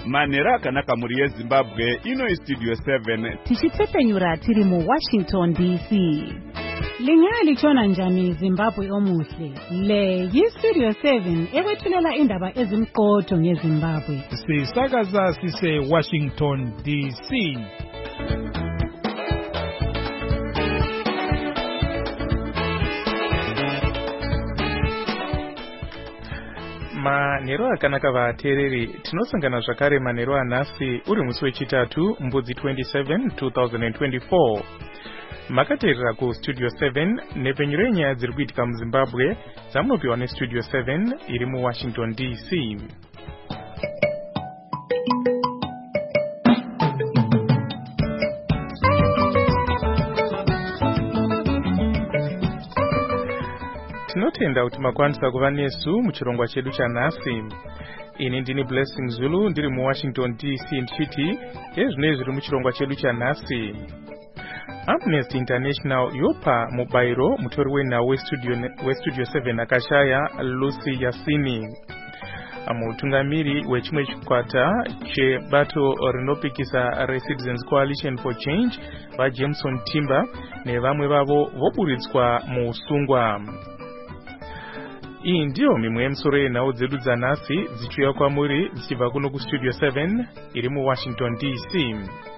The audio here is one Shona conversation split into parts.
Manera akanaka muri yeZimbabwe ino Studio 7 tichitsepenyura tiri mu Washington DC. Lingali chona njani Zimbabwe omuhle. Le yiStudio 7 ekwethulela indaba ezimqotho ngeZimbabwe. Sisakaza sise Washington DC. Manero akanaka vateereri, tinosangana zvakare manero anhasi uri musi wechitatu mbudzi 27 2024. Makateerera kuStudio 7 nepenyuro yenyaya dziri kuitika muZimbabwe dzamunopiwa neStudio 7 iri muWashington DC. Tinotenda kuti makwanisa kuva nesu muchirongwa chedu chanhasi. Ini ndini Blessing Zulu ndiri muWashington DC ndichiti ezvinei zviri muchirongwa chedu chanhasi. Amnesty International yopa mubairo mutori wenhau weStudio 7 akashaya Lucy Yasini. Mutungamiri wechimwe chikwata chebato rinopikisa reCitizens Coalition for Change vaJameson Timber nevamwe vavo voburitswa muusungwa. Iyi ndiyo mimwe yemisoro yenhau dzedu dzanhasi dzichiuya kwamuri dzichibva kuno kuStudio 7 iri muWashington DC.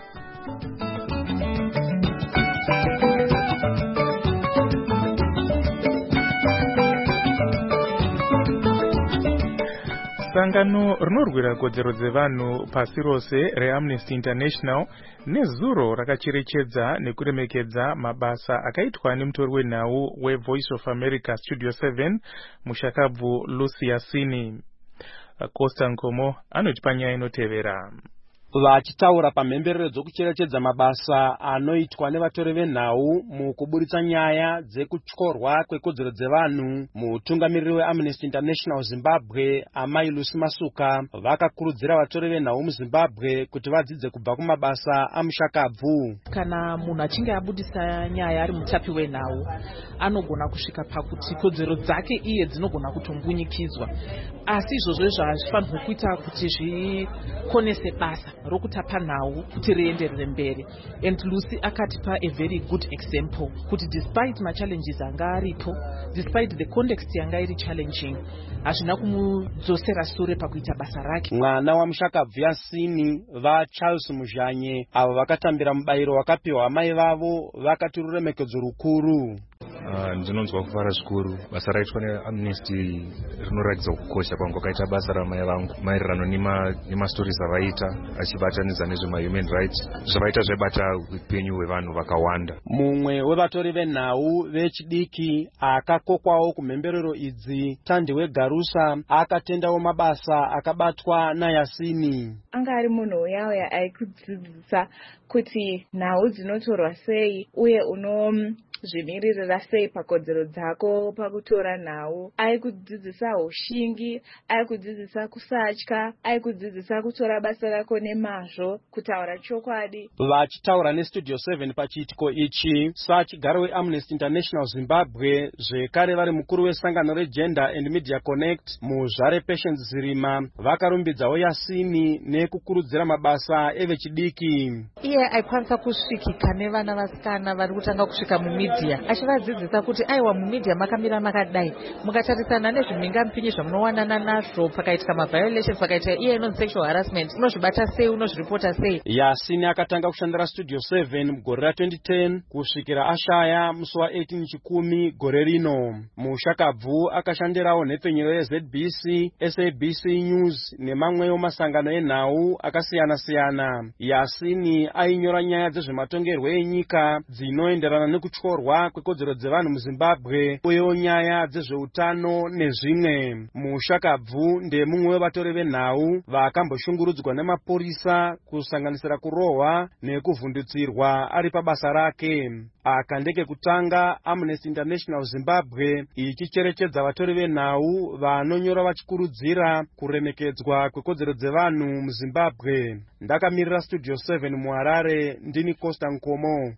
Sangano rinorwira kodzero dzevanhu pasi rose reAmnesty International nezuro rakacherechedza nekuremekedza mabasa akaitwa nemutori wenhau weVoice of America Studio 7 mushakabvu Lucy Yasini. Costa Nkomo anoti panyaya inotevera. Vachitaura pamhemberero dzokucherechedza mabasa anoitwa nevatori venhau mukuburitsa nyaya dzekutyorwa kwekodzero dzevanhu, mutungamiriri weAmnesty International Zimbabwe Amai Lucy Masuka vakakurudzira vatori venhau muZimbabwe kuti vadzidze kubva kumabasa amushakabvu. Kana munhu achinge abudisa nyaya ari mutapi wenhau anogona kusvika pakuti kodzero dzake iye dzinogona kutombunyikidzwa, asi izvozvo hazvifanirwi kuita kuti zvikonese basa rokutapa nhau kuti rienderere mberi. And Lucy akatipa a very good example kuti despite ma-challenges anga aripo, despite the context yanga iri challenging, hazvina kumudzosera sure pakuita basa rake. Mwana wamushakabvu Yasini vaCharles Muzhanye avo vakatambira mubayiro wakapiwa amai vavo vakati ruremekedzo rukuru. Ndinonzwa kufara zvikuru. Basa raitwa neAmnesty rinoratidza kukosha kwangu kwakaita basa ramai vangu maererano nemastorizi avaita achibatanidza nezvemahuman rights zvavaita zvaibata upenyu hwevanhu vakawanda. Mumwe wevatori venhau vechidiki akakokwawo kumhemberero idzi, Tandi weGarusa, akatendawo mabasa akabatwa naYasini. Anga ari munhu uya aikudzidzisa kuti nhau dzinotorwa sei uye zvimirira sei pakodzero dzako pakutora nhau. Aikudzidzisa ushingi, aikudzidzisa kusatya, aikudzidzisa kutora basa rako nemazvo, kutaura chokwadi. Vachitaura neStudio 7 pachiitiko ichi, sachigaro weAmnesty International Zimbabwe zvekare vari mukuru wesangano reGender and Media Connect Muzvare Patience Zirima vakarumbidzawo Yasini nekukurudzira mabasa evechidiki. Iye aikwanisa kusvikika nevana vasikana vari kutanga kusvika mumedia achivadzidzisa kuti aiwa mumedia makamira makadai, mukatarisana nezvimingampinyi zvamunowanana nazvo pakaitika maviolations, pakaitika iye inonzi sexual harassment, unozvibata sei, unozviripota sei. Yasini akatanga kushandira Studio 7 mugore ra2010 kusvikira ashaya musi wa18 chikumi gore rino. Mushakabvu akashandirawo nhepfenyuro yeZBC, SABC News nemamwewo masangano enhau akasiyana-siyana. Yasini ainyora nyaya dzezvematongerwo enyika dzinoenderana nekutyorwa kwekodzero dzevanhu muZimbabwe uyewo nyaya dzezveutano nezvimwe. Mushakabvu ndemumwe wevatori venhau vakamboshungurudzwa nemapurisa kusanganisira kurohwa nekuvhundutsirwa ari pabasa rake. Aka ndekekutanga Amnesty International Zimbabwe ichicherechedza vatori venhau vanonyora vachikurudzira kuremekedzwa kwekodzero dzevanhu muZimbabwe. Ndakamirira Studio 7 muHarare, ndini Costa Nkomo.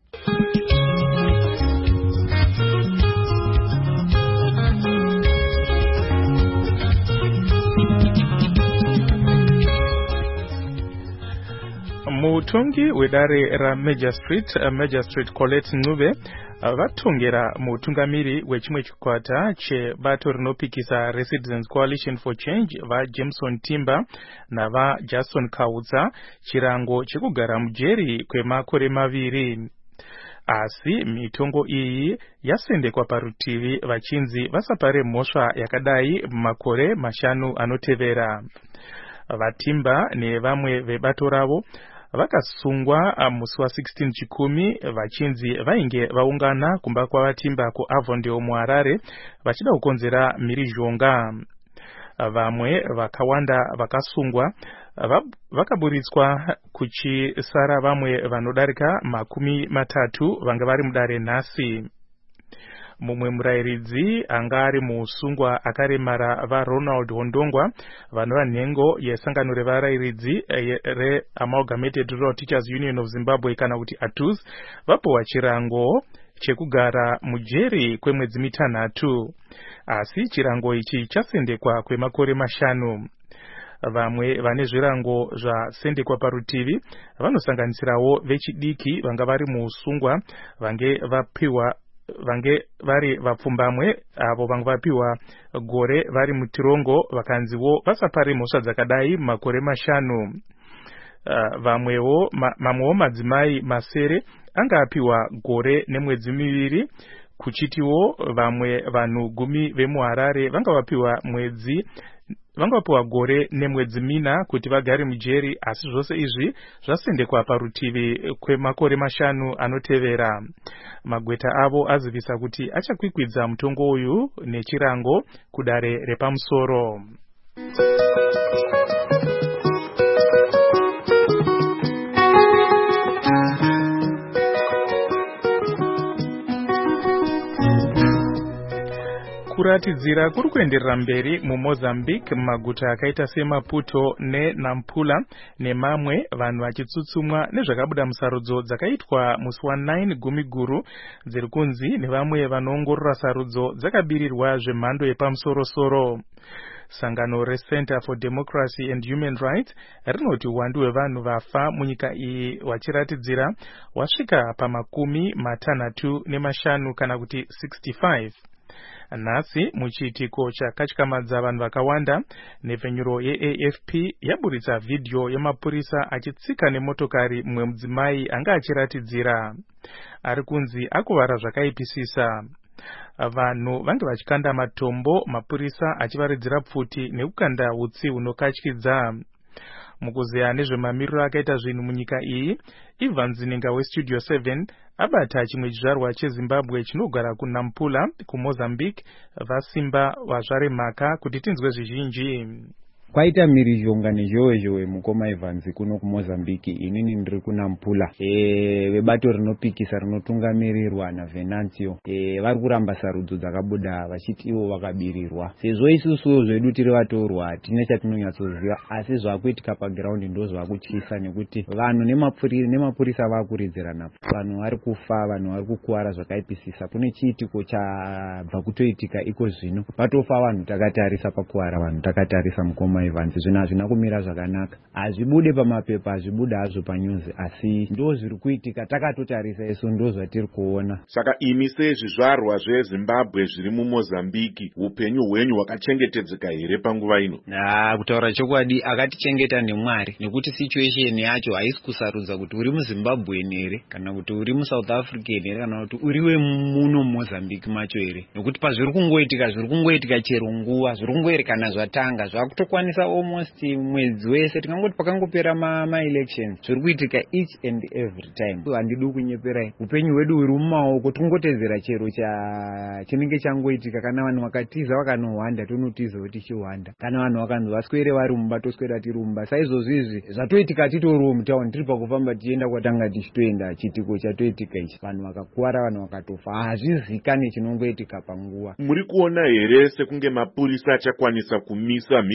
Vatongi wedare ra Major Street Colette Ncube vatongera mutungamiri wechimwe chikwata chebato rinopikisa Citizens Coalition for Change Jameson Timber nava Jason Kautsa chirango chekugara mujeri kwemakore maviri. Asi mitongo iyi yasendekwa parutivi vachinzi vasapare mhosva yakadai makore 5 anotevera. Vatimba nevamwe vebato ravo vakasungwa musi wa16 chikumi vachinzi vainge vaungana kumba kwavatimba kuAvondale muHarare vachida kukonzera mhirizhonga. Vamwe vakawanda vakasungwa vakaburitswa kuchisara vamwe vanodarika 30 vanga vari mudare nhasi. Mumwe murayiridzi anga ari musungwa akaremara vaRonald Hondongwa vanova nhengo yesangano revarayiridzi reAmalgamated Rural Teachers Union of Zimbabwe kana kuti ATUZ vapowa chirango chekugara mujeri kwemwedzi 6. Asi chirango ichi chasendekwa kwemakore 5. Vamwe vane zvirango zvasendekwa parutivi vanosanganisirawo vechidiki vanga vari musungwa vange vari vapfumbamwe avo vanga vapiwa gore vari mutirongo vakanziwo vasapare mhosva dzakadai makore 5. Mamwewo madzimai masere anga apiwa gore nemwedzi 2 kuchitiwo vamwe vanhu 10 vemuHarare vanga vapiwa gore nemwedzi 4 kuti vagare mujeri, asi zvose izvi zvasendekwa parutivi kwemakore 5 anotevera. Magweta avo azivisa kuti achakwikwidza mutongo uyu nechirango kudare repamusoro. Kuratidzira kuri kuenderera mberi muMozambique mumaguta akaita seMaputo neNampula nemamwe vanhu vachitsutsumwa nezvakabuda musarudzo dzakaitwa musi wa9 Gumiguru dziri kunzi nevamwe vanoongorora sarudzo dzakabirirwa zvemhando yepamusoro-soro. Sangano reCenter for Democracy and Human Rights rinoti uwandu hwevanhu vafa munyika iyi wachiratidzira wasvika pa65 kana kuti 65. Nhasi muchiitiko chakatyamadza vanhu vakawanda, nhepfenyuro yeAFP yaburitsa vhidhiyo yemapurisa achitsika nemotokari mumwe mudzimai anga achiratidzira. Ari kunzi akuvara zvakaipisisa. Vanhu vange vachikanda matombo, mapurisa achivaridzira pfuti nekukanda utsi hunokatyidza. Mukuzeya nezvemamiriro akaita zvinhu munyika iyi, Ivan Zininga weStudio 7 abata chimwe chizvarwa cheZimbabwe chinogara kuNampula kuMozambique vasimba vazvaremhaka kuti tinzwe zvizhinji. Kwaita mhirizhonga nezhowe mukoma Evans kuno kuMozambique, inini ndiri kuNampula. Vebato rinopikisa rinotungamirirwa naVenancio vari kuramba sarudzo dzakabuda vachiti ivo vakabirirwa. Sezvo isusu zvedu tiri vatorwa tine chatinonyatsoziva, asi zvakuitika paground ndo zvakutyisa nekuti vanhu nemapurisa vakuridzirana. Vanhu vari kufa, vanhu vari kukuwara zvakaipisisa. Kune chiitiko chabva kutoitika iko zvino. Patofa vanhu takatarisa, pakuwara vanhu takatarisa mukoma Evans. Zvinhu hazvina kumira zvakanaka. Hazvibude pamapepa, hazvibude hazvo panyuzi, asi ndo zviri kuitika, takatotarisa isu ndo zvatiri kuona. Saka imi sezvizvarwa zveZimbabwe zviri muMozambique, upenyu hwenyu hwakachengetedzeka here panguva ino? Kutaura chokwadi akatichengeta neMwari, nekuti situation yacho haisi kusarudza kuti uri muZimbabwe here kana kuti uri muSouth Africa here kana kuti uriwe muno Mozambique macho here, nekuti pazviri kungoitika chero nguva, zviri kungoerekana zvatanga zvakutokwanisa almost mwedzi wese, tikangoti pakangopera ma-elections zviri kuitika each and every time. Handidi kunyeperai, upenyu hwedu huri mumaoko, tingotedzera chero chinenge changoitika. Kana vanhu vakatiza vakanohwanda tonotiza kuti chihwanda, kana vanhu vakanzi vaswere vari mumba toswera tiri mumba. Saizvozvo izvi zvatoitika titoriwo mutauni, tiri pakufamba tichienda kwatanga tichitoenda, chitiko chatoitika ichi, vanhu vakakuwara, vanhu vakatofa, hazvizikane chinongoitika panguva. Muri kuona here sekunge mapurisa achakwanisa kumisa mhirizhonga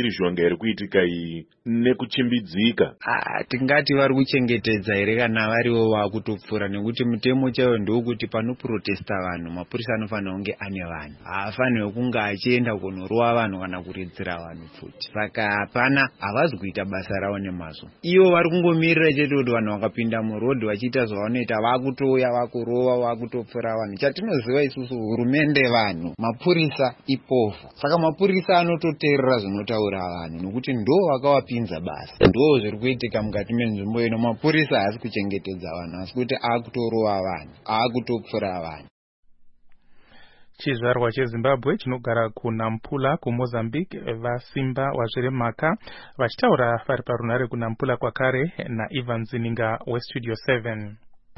here kuitika iyi nekuchimbidzika? Tingati vari kuchengetedza here kana variwo vakutopfura, nekuti mutemo chaiwo ndokuti panoprotesta vanhu mapurisa anofanira kunge ane vanhu, haafanirwe kunge achienda kunorova vanhu kana kuridzira vanhu futi. Saka hapana, havazi kuita basa ravo nemazvo. Ivo vari kungomirira chete kuti vanhu vakapinda murodhi vachiita zvavanoita vakutouya vakurova vakutopfura vanhu. Chatinoziva isusu hurumende vanhu, mapurisa ipofu. Saka mapurisa anototeerera zvinotaura vanhu nokuti ndo vakavapinza basa. Ndo zviri kuitika mukati menzvimbo ino. Mapurisa haasi kuchengetedza vanhu asi kuti akutorova vanhu, akutopfura vanhu. Chizvarwa cheZimbabwe chinogara kuNampula kuMozambique vasimba wazviremhaka vachitaura vari parunhare kuNampula kwakare naIvan Zininga weStudio 7.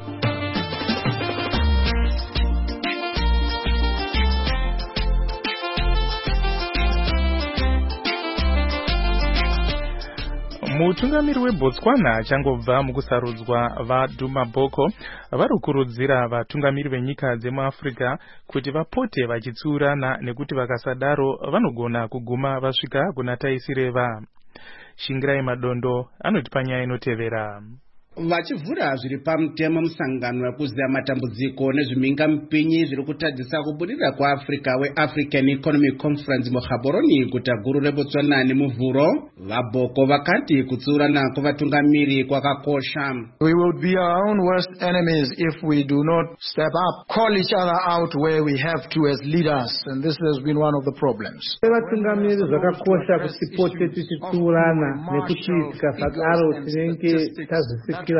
Mutungamiri weBotswana achangobva mukusarudzwa vaDuma Boko vari kukurudzira vatungamiri venyika dzemuAfrica kuti vapote vachitsiurana nekuti vakasadaro vanogona kuguma vasvika kuna taisireva. Shingirai Madondo anoti panyaya inotevera. Vachivhura zviri pamutemo musangano wekuziya matambudziko nezvimhingamupinyi zviri kutadzisa kubudirira kwaAfrica weAfrican Economic Conference muGaborone guta guru reBotswana nemuvhuro, vaBoko vakati kutsiurana kwavatungamiri kwakakosha. We would be our own worst enemies if we do not step up, call each other out where we have to as leaders, and this has been one of the problems. Vatungamiri zvakakosha kuti tipote tichitsiurana nekuti tikasadaro tinenge tazvisikira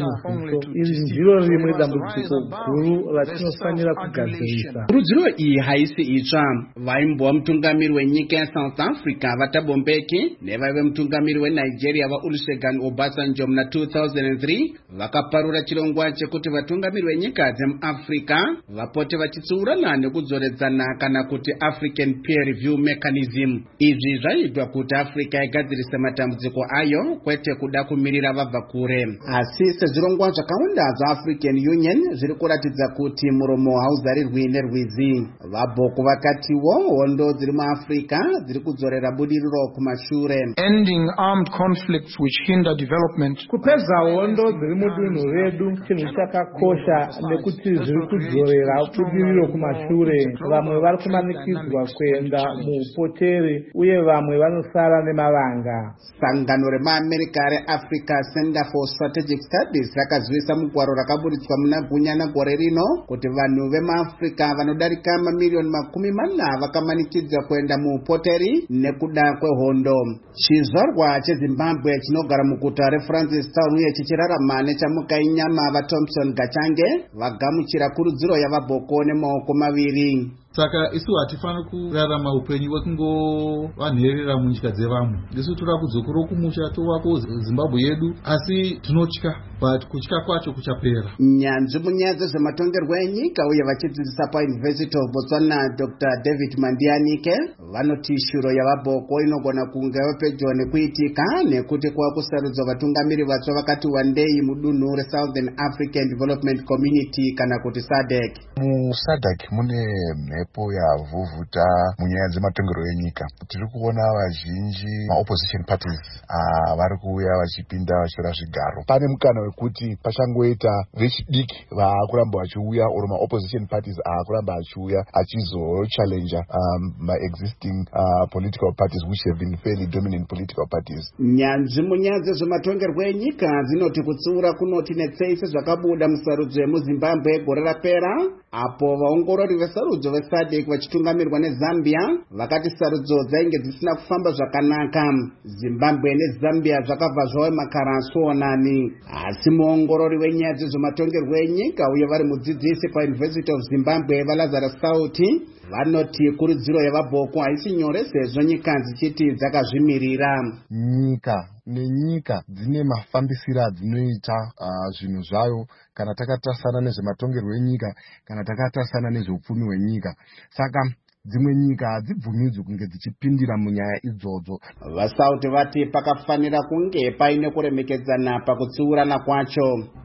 iri ndiro rimwe dambudziko guru ratinofanira kugadzirisa. Kurudziro iyi haisi itsva. Vaimbova mutungamiri wenyika yaSouth Africa vaThabo Mbeki nevaive mutungamiri weNigeria vaOlusegun Obasanjo muna 2003 vakaparura chirongwa chekuti vatungamiri venyika dzemuAfrica vapote vachitsiurana nekudzoredzana kana kuti African Peer Review Mechanism. Izvi zvaitwa kuti Africa igadzirise matambudziko ayo kwete kuda kumirira vabva kure. Asi sezvirongwa zvakawanda zvaAfrican Union zviri kuratidza kuti muromo hauzarirwi nerwizi. VaBoko vakatiwo hondo dziri muAfrica dziri kudzorera budiriro kumashure. Ending armed conflicts which hinder development. Kupedza hondo dziri mudunhu redu chinhu chakakosha nekuti zviri kudzorera budiriro kumashure. Vamwe vari kumanikidzwa kuenda muupoteri uye vamwe vanosara nemavanga. Sangano remaAmerika reAfrica Center for Strategic Studies rakazivisa mugwaro rakaburitswa muna Gunyana gore rino kuti vanhu vemuAfrica vanodarika mamiliyoni 40 vakamanikidzwa kuenda muupoteri nekuda kwehondo. Chizvarwa cheZimbabwe chinogara muguta reFrancistown uye chichirarama nechamukai nyama vaThompson Gachange vagamuchira kurudziro yavaBoko nemaoko maviri. Saka isu hatifani kurarama upenyu hwekungonherera munyika dzevamwe. Isu toda kudzokera kumusha tovako Zimbabwe yedu, asi tinotya, but kutya kwacho kuchapera. Nyanzvi munyaya dzezvematongerwo enyika uye vachidzidzisa paUniversity of Botswana Dr. David Mandianike vanoti shuro yavaBoko inogona kunge pedyo nekuitika nekuti kwakusarudzwa vatungamiri vatsva vakati wandei mudunhu reSouthern African Development Community kana kuti SADC. MuSADC mune mhepo yavhuvhuta munyaya dzematongerwo enyika. Tiri kuona vazhinji maopposition parties vari kuuya vachipinda vachitora zvigaro. Pane mukana wekuti pachangoita vechidiki vaakuramba vachiuya oro maopposition parties aakuramba achiuya achizochallenge existing political parties which have been fairly dominant political parties. Nyanzvi munyaya dzezvematongerwo enyika dzinoti kutsiura kunoti netsei sezvakabuda musarudzo yemuZimbabwe gore rapera, apo vaongorori vesarudzo veSADC vachitungamirirwa neZambia vakati sarudzo dzainge dzisina kufamba zvakanaka. Zimbabwe neZambia zvakabva zvave makarasonani. Asi muongorori wenyaya dzezvematongerwo enyika uye vari mudzidzisi paUniversity of Zimbabwe vaLazarus Sauti vanoti kurudziro yavaBoko haisi nyore sezvo nyika dzichiti dzakazvimirira. Nyika nenyika dzine mafambisiro adzinoita zvinhu zvayo kana takatasana nezvematongerwo enyika kana takatasana nezveupfumi hwenyika. Saka dzimwe nyika hadzibvumidzwi kunge dzichipindira munyaya idzodzo. VaSauti vati pakafanira kunge paine kuremekedzana pakutsiurana kwacho.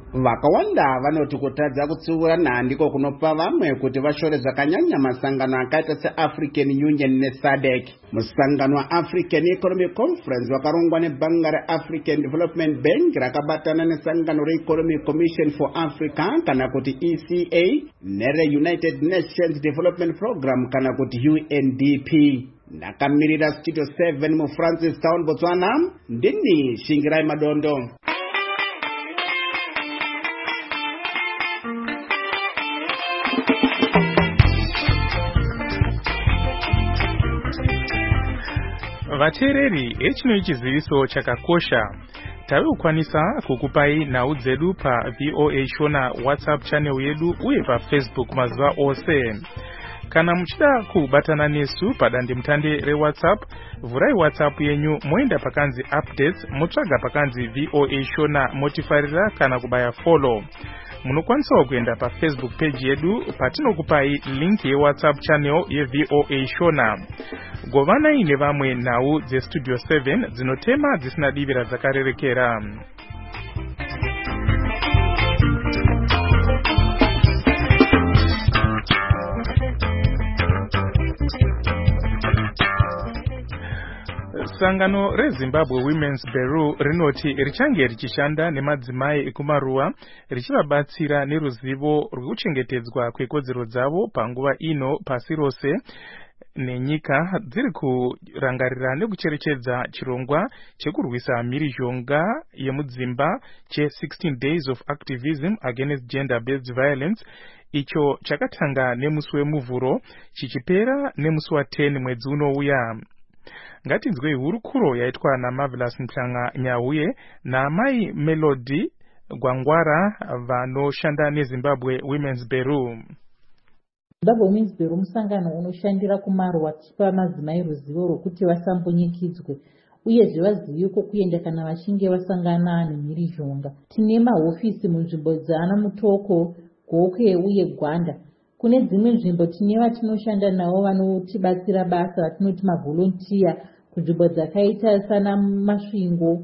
vakawanda vanoti kutadza kutsiura ndiko kunopa vamwe kuti vashore zvakanyanya masangano akaita seAfrican Union neSADC. Musangano waAfrican Economic Conference wakarongwa nebhanga reAfrican Development Bank rakabatana nesangano reEconomic Commission for Africa kana kuti ECA nereUnited Nations Development Program kana kuti UNDP. Ndakamirira Studio 7 muFrancis Town, Botswana, ndini Shingirai Madondo. Vateereri, echino chiziviso chakakosha. Tavikukwanisa kukupai nhau dzedu pa VOA Shona WhatsApp channel yedu uye pa Facebook mazuva ose. Kana muchida kubatana nesu padandemutande reWhatsApp, vurai WhatsApp yenyu moenda pakanzi updates, motsvaga pakanzi VOA Shona motifarira kana kubaya follow. Munokwanisa kuenda pa Facebook page yedu patinokupai link yeWhatsApp channel yeVOA Shona. Govanai nevamwe nhau dzeStudio 7 dzinotema dzisina divira dzakarerekera. Sangano reZimbabwe Women's Bureau rinoti richange richishanda nemadzimai ekumaruwa richivabatsira neruzivo rwekuchengetedzwa kwekodzero dzavo panguva ino pasi rose nenyika dziri kurangarira nekucherechedza chirongwa chekurwisa mhirizhonga yemudzimba che 16 Days of Activism Against Gender-Based Violence, icho chakatanga nemusi wemuvhuro chichipera nemusi wa10 mwedzi unouya. Ngatinzwe hurukuro yaitwa naMarvelous Mhlanga Nyauye naamai Melody Gwangwara vanoshanda neZimbabwe Women's Bureau. Zimbabwe Women's Bureau musangano unoshandira kumaruwa tichipa madzimai ruzivo rwokuti vasambonyikidzwe uyezve vazive kokuenda kana vachinge vasangana nemhirizhonga. Tine mahofisi munzvimbo dzaana Mutoko, Gokwe uye Gwanda. Kune dzimwe nzvimbo tine vatinoshanda navo vanotibatsira basa vatinoti mavolontiya kunzvimbo dzakaita sana Masvingo,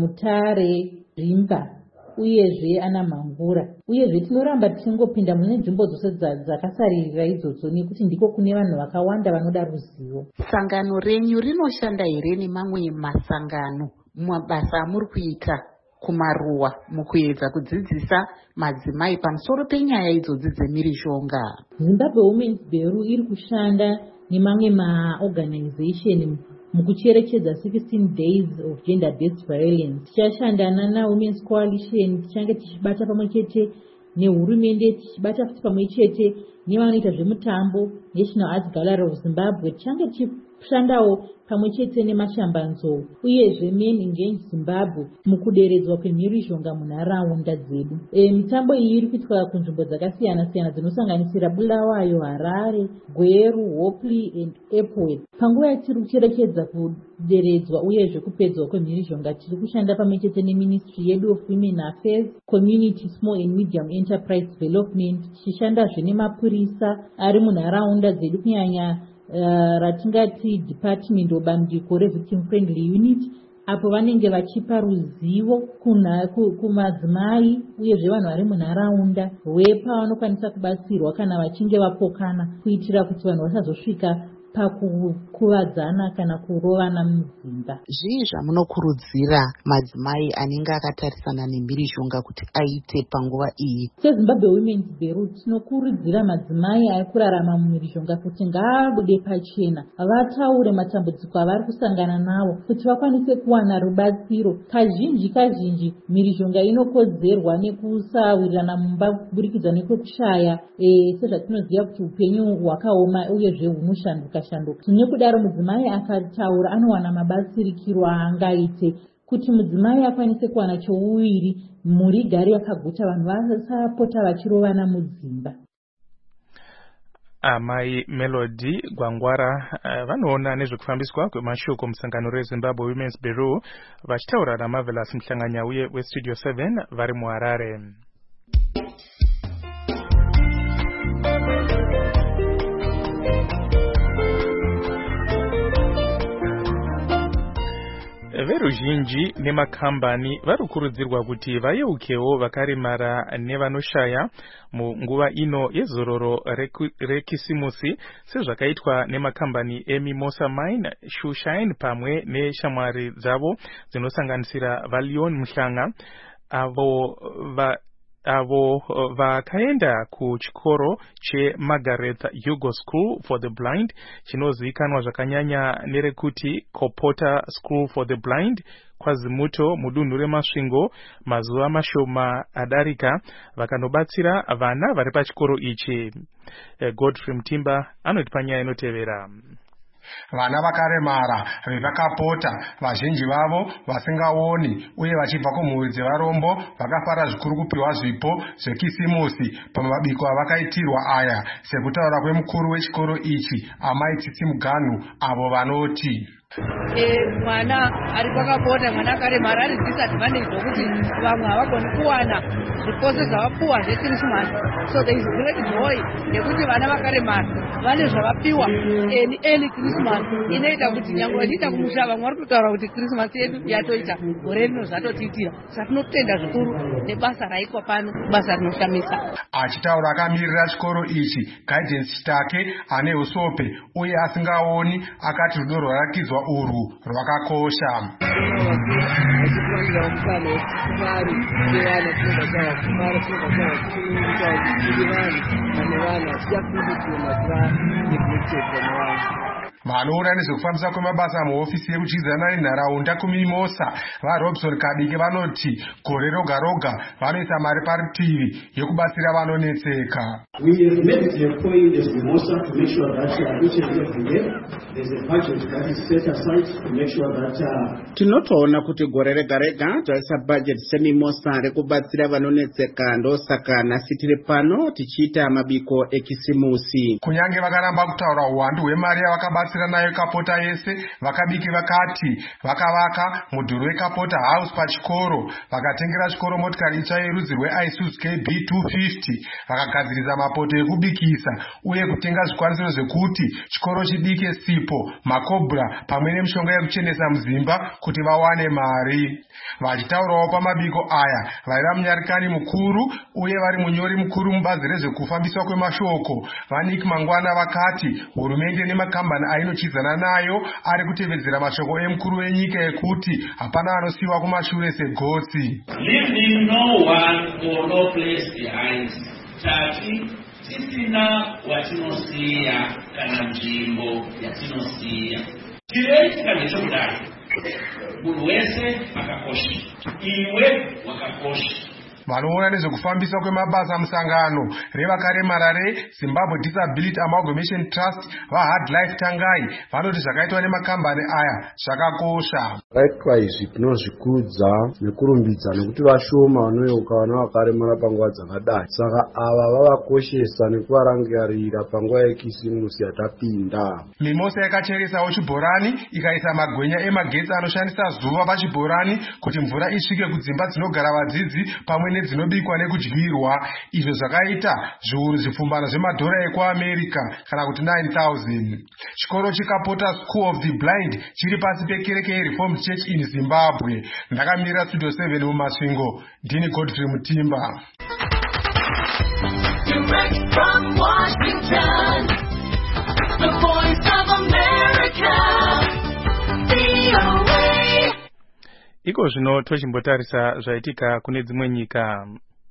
Mutare, Rimba uyezve ana Mhangura. Uyezve tinoramba tichingopinda mune nzvimbo dzose dzakasaririra idzodzo nekuti ndiko kune vanhu vakawanda vanoda ruzivo. Sangano renyu rinoshanda here nemamwe masangano mumabasa amuri kuita kumaruwa mukuedza kudzidzisa madzimai pamusoro penyaya idzodzi dzemhirizhonga? Zimbabwe Women's Bureau iri kushanda nemamwe maorganization mukucherechedza 16 Days of Gender-Based Violence. Tichashandana naWomen's Coalition, tichange tichibata pamwe chete nehurumende, tichibata futi pamwe chete nevanoita zvemutambo National Arts Gallery of Zimbabwe, tichange tichishandawo pamwe chete nemashambanzou uyezve Men Engage Zimbabwe mukuderedzwa kwemhirizhonga munharaunda dzedu. Mitambo iyi iri kuitwa kunzvimbo dzakasiyana-siyana dzinosanganisira Bulawayo, Harare, Gweru, Hopley and Epworth. Panguva yatiri kucherechedza kuderedzwa uyezve kupedzwa kwemhirizhonga, tiri kushanda pamwe chete neMinistry yedu of Women Affairs, Community Small and Medium Enterprise Development, tichishandazve nemapurisa ari munharaunda dzedu kunyanya ratingati Department of Bandiko Victim Friendly Unit, apo vanenge vachipa ruzivo kumadzimai uyezve vanhu vari munharaunda wepavanokwanisa kubatsirwa kana vachinge vapokana, kuitira kuti vanhu vasazosvika pakukuvadzana kana kurovana mudzimba. Zvii zvamunokurudzira madzimai anenge akatarisana nemhirizhonga kuti aite panguva iyi? SeZimbabwe Women's Bureau tinokurudzira madzimai ari kurarama mumhirizhonga kuti ngaabude pachena, vataure matambudziko avari kusangana nawo kuti vakwanise kuwana rubatsiro. Kazhinji mhirizhonga inokodzerwa nekusawirirana mumba kuburikidza nekwekushaya sezvatinoziva kuti upenyu hwakaoma uyezve hunoshanduka. Nekudaro mudzimai akataura anowana mabatsirikiro aangaite kuti mudzimai akwanise kuwana chouviri, mhuri igare yakaguta, vanhu vasapota vachirovana mudzimba. Amai Melody Gwangwara vanoona nezvekufambiswa kwemashoko musangano reZimbabwe Women's Bureau vachitaura naMarvelous Mhlanga Nyauye weStudio 7 vari muHarare. veruzhinji nemakambani varikurudzirwa kuti vayeukewo vakaremara nevanoshaya munguva ino yezororo rekisimusi sezvakaitwa nemakambani eMimosa Mine, Shoeshine pamwe neshamwari dzavo dzinosanganisira Valion Mhlanga avo vakaenda kuchikoro cheMargaret Hugo School for the Blind chinozivikanwa zvakanyanya nerekuti Kopota School for the Blind KwaZimuto mudunhu reMasvingo mazuva mashoma adarika vakanobatsira vana vari pachikoro ichi. Godfrey Mutimba anoti panyaya inotevera. Vana vakaremara vevakapota vazhinji vavo vasingaoni uye vachibva kumhuri dzevarombo vakafara zvikuru kupiwa zvipo zvekisimusi pamabiko avakaitirwa aya, sekutaura kwemukuru wechikoro ichi Amai Tsitsi Muganhu, avo vanoti mwana ari pakapota, mwana akaremara ari disadvantage zvokuti vamwe havagoni kuwana zviposo zvavapuwa zvekrisimasi. So there is great joy nekuti vana vakaremara vane zvavapiwa eni Christmas inoita kuti nyange vachiita kumusha vamwe vari kutaura kuti Christmas yedu yatoita gore rino zvatotiitira. Saka tinotenda zvikuru nebasa raitwa pano, basa rinoshamisa. Achitaura akamirira chikoro ichi guidance take ane usope uye asingaoni akati rudo rwarakidzwa urwu rwakakosha. Vanoona nezvekufambisa kwemabasa muhofisi yekuchidzana nenharaunda kuMimosa vaRobson Kadike vanoti gore roga roga vanoisa mari parutivi yekubatsira vanonetseka. Tinotoona kuti gore rega rega taisa budget seMimosa rekubatsira vanonetseka, ndosaka nhasi tiri pano tichiita mabiko ekisimusi. Kunyange vakaramba kutaura uwandu hwemari yavakabatsira nayo Kapota yese, vakabiki vakati vakavaka mudhuri weKapota House pachikoro, vakatengera chikoro motikari itsva yerudzi rweIsuzu KB 250, vakagadzirisa mapoto ekubikisa uye kutenga zvikwanisiro zvekuti chikoro chibike sipo, makobra pamwe nemishonga yekuchenesa muzimba kuti vawane mari. Vachitaurawo pamabiko aya vaiva munyarikani mukuru uye vari munyori mukuru mubazi rezvekufambiswa kwemashoko Vanik Mangwana vakati hurumende nemakambani ainochidzana nayo ari kutevedzera mashoko emukuru wenyika ekuti hapana anosiyiwa kumashure segotsi. Leaving no one or no place behind. Tati tisina watinosiya kana nzvimbo yatinosiya. Chireitika ndechokudaro. Munhu wese akakosha. Iwe wakakosha. Vanoona nezvekufambiswa kwemabasa musangano revakaremara reZimbabwe Disability Amalgamation Trust vaHard Life Tangai vanoti zvakaitwa nemakambani aya zvakakosha. Zvakaitwa izvi tinozvikudza nekurumbidza nekuti vashoma vanoyeuka vana vakaremara panguva dzakadai. Saka ava vavakoshesa nekuvarangarira panguva yekisimusi yatapinda. Mimosa yakacheresawo chibhorani ikaisa magwenya emagetsi anoshandisa zuva pachibhorani kuti mvura isvike kudzimba dzinogara vadzidzi pamwe dzinobikwa nekudyirwa. Izvo zvakaita zviuru zvipfumbano zvemadhora ekuAmerica kana kuti 9,000. Chikoro cheKapota School of the Blind chiri pasi pekereke yeReformed Church in Zimbabwe. Ndakamirira Studio 7 muMasvingo, ndini Godfrey Mutimba. Direct from Washington, the voice of America, VOA. Iko zvino tochimbotarisa zvaitika kune dzimwe nyika.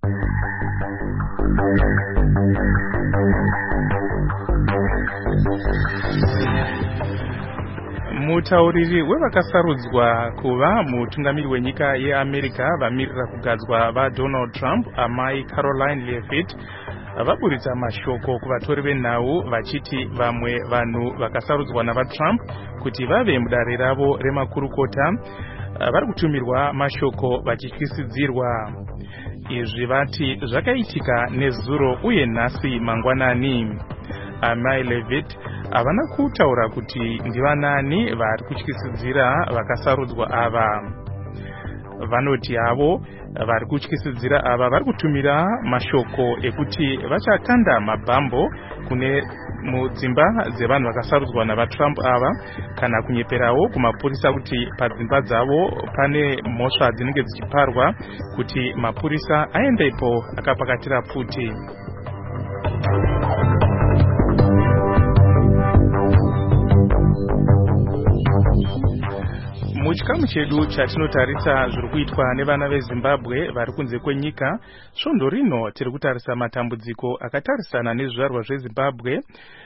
Mutauriri wevakasarudzwa kuva mutungamiri wenyika yeAmerica vamirira kugadzwa vaDonald Trump, Amai Caroline Leavitt, vaburitsa mashoko kuvatori venhau vachiti vamwe vanhu vakasarudzwa navaTrump kuti vave mudare ravo remakurukota vari kutumirwa mashoko vachityisidzirwa. Izvi vati zvakaitika nezuro uye nhasi mangwanani. Amai Leavitt havana kutaura kuti ndivanani vari kutyisidzira vakasarudzwa ava. vanoti avo vari kutyisidzira ava vari kutumira mashoko ekuti vachakanda mabhambo kune mudzimba dzevanhu vakasarudzwa navatrump ava kana kunyeperawo kumapurisa kuti padzimba dzavo pane mhosva dzinenge dzichiparwa kuti mapurisa aendepo akapakatira pfuti. Muchikamu chedu chatinotarisa zviri kuitwa nevana veZimbabwe vari kunze kwenyika, svondo rino tiri kutarisa matambudziko akatarisana nezvizvarwa zveZimbabwe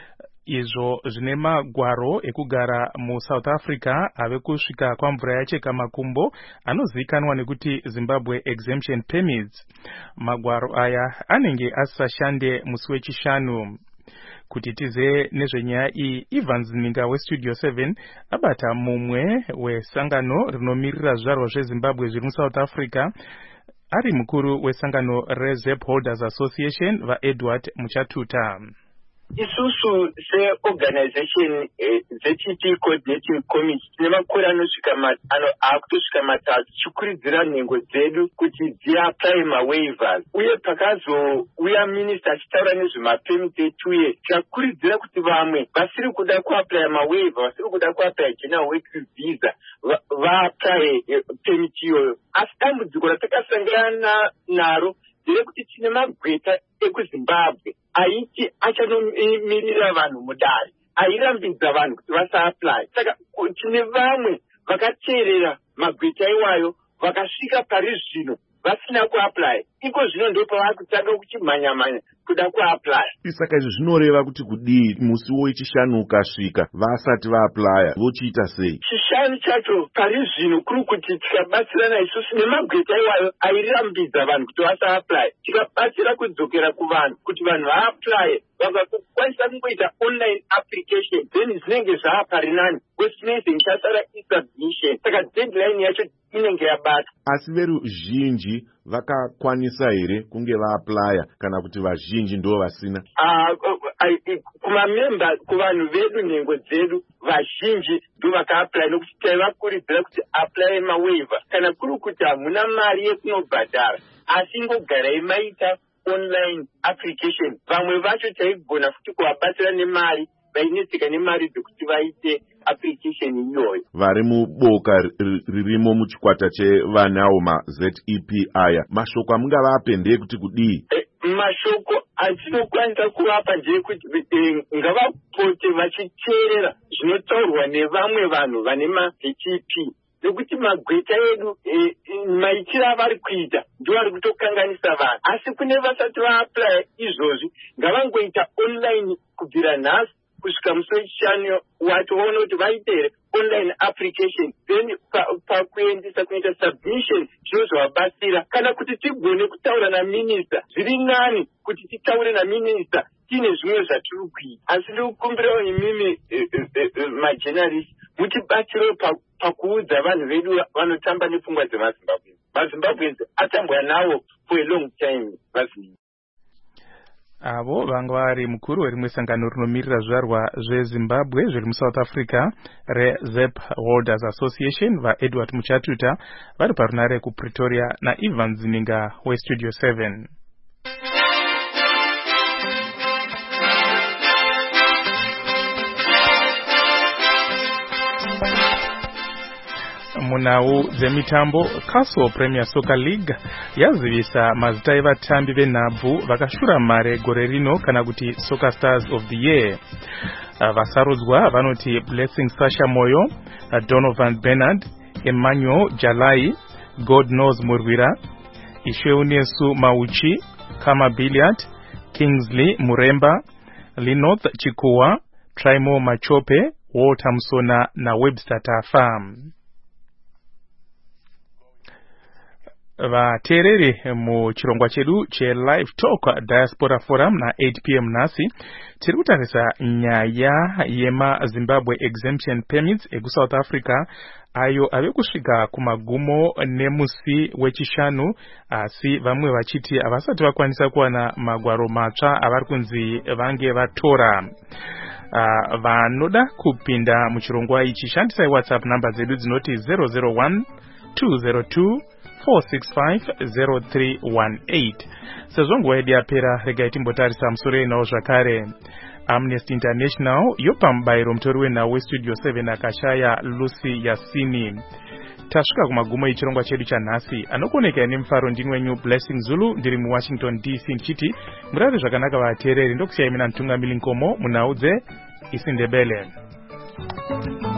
izvo zvine magwaro ekugara muSouth Africa ave kusvika kwamvura yacheka makumbo anozivikanwa nekuti Zimbabwe Exemption Permits. Magwaro aya anenge asisashande musi wechishanu. Kuti tize nezvenyaya iyi, Evans Ninga weStudio 7 abata mumwe wesangano rinomirira zvizvarwa zveZimbabwe zviri muSouth Africa, ari mukuru wesangano reZEP Holders Association vaEdward Muchatuta. Isusu seorganization ZTP Coordinating Committee tine makore akutosvika matatu tichikurudzira nhengo dzedu kuti dziapply mawaivers, uye pakazouya minister achitaura nezvemapemit etuye tikakurudzira kuti vamwe vasiri kuda kuapply mawaiver, vasiri kuda kuapply general work visa vaapply permit iyoyo. Asi dambudziko ratakasangana naro nderekuti tine magweta ekuZimbabwe aiti achanomiririra vanhu mudare, airambidza vanhu kuti vasaapply. Saka tine vamwe vakateerera magweta iwayo vakasvika pari zvino vasina kuapply. Iko zvino ndo pava kutanga kuchimhanya-mhanya kuda kuapply. Saka izvi zvinoreva kuti kudii musi wechishanu ukasvika vasati vaapply vochiita sei? Chishanu chacho pari zvino kuri kuti tikabatsirana isusu nemagweta iwayo airambidza vanhu kuti vasaapply, tikabatsira kudzokera kuvanhu kuti vanhu vaapply, vakakwanisa kungoita online application, then zvinenge zvaaparinani westinezing chasara isubmission. Saka deadline yacho inenge yabatwa. Asi veruzhinji vakakwanisa here kunge vaaplya kana kuti vazhinji ndo vasina? Kumamemba, kuvanhu vedu, nhengo dzedu, vazhinji ndo vakaapply, nokuti taivakurudzira kuti apply mawaiver. Kana kuri kuti hamuna mari yekunobhadhara asi ngogarai maita online application, vamwe vacho taigona futi kuvabatsira nemari, vainetseka nemari dzekuti vaite application iyoyo. Vari muboka ririmo muchikwata chevanawo maZEP aya, mashoko amungavape ndeyekuti kudii? Mashoko atinokwanisa kuvapa ndeyekuti ngavapote vachiteerera zvinotaurwa nevamwe vanhu vane maZEP, nekuti magweta edu maitiro avari kuita ndio vari kutokanganisa vanhu. Asi kune vasati vaapply izvozvi ngavangoita online kubvira nhasi kusvika musi wechishanu watoona kuti vaite online application, then pakuendesa kuita submission zvinozovabatsira. Kana kuti tigone kutaura naminista, zviri nani kuti titaure naminista tine zvimwe zvatiri kuita. Asi ndikukumbirawo imimi majournalist mutibatsirewo pakuudza vanhu vedu vanotamba nepfungwa dzemaZimbabwe. MaZimbabweans atambwa nawo for a long time. Avo vanga vari mukuru werimwe sangano rinomirira zvizvarwa zveZimbabwe zviri muSouth Africa reZEP Holders Association vaEdward Muchatuta vari parunare kuPretoria naEvans Ninga weStudio 7. Munhau dzemitambo, Castle Premier Soccer League yazivisa mazita evatambi venhabvu vakashura mare gore rino kana kuti Soccer Stars of the Year. Vasarudzwa vanoti Blessing Sasha Moyo, Donovan Bernard, Emmanuel Jalai, God Knows Murwira, Isheunesu Mauchi, Kama Billiard, Kingsley Muremba, Linoth Chikuwa, Traimo Machope, Walter Msona na Webster Tafa. Vateereri muchirongwa chedu cheLive Talk Diaspora Forum na 8 p.m. nasi tiri kutarisa nyaya yemaZimbabwe Exemption Permits ekuSouth Africa ayo ave kusvika kumagumo nemusi wechishanu, asi vamwe vachiti havasati vakwanisa kuwana magwaro matsva avari kunzi vange vatora. Vanoda kupinda muchirongwa ichi shandisai WhatsApp namba dzedu dzinoti 001 202-465-0318. sezvo nguva yedu yapera, regai timbotarisa musoro enhau zvakare. Amnesty International yopa mubayiro mutori wenhau westudio 7 akashaya Lucy Yasini. Tasvika kumagumo echirongwa chedu chanhasi. Anokoneka nemufaro ndini wenyu Blessing Zulu, ndiri muWashington DC ndichiti murave zvakanaka vateereri, ndokusiyai mina Mtungamiri Nkomo munhau dzeIsiNdebele.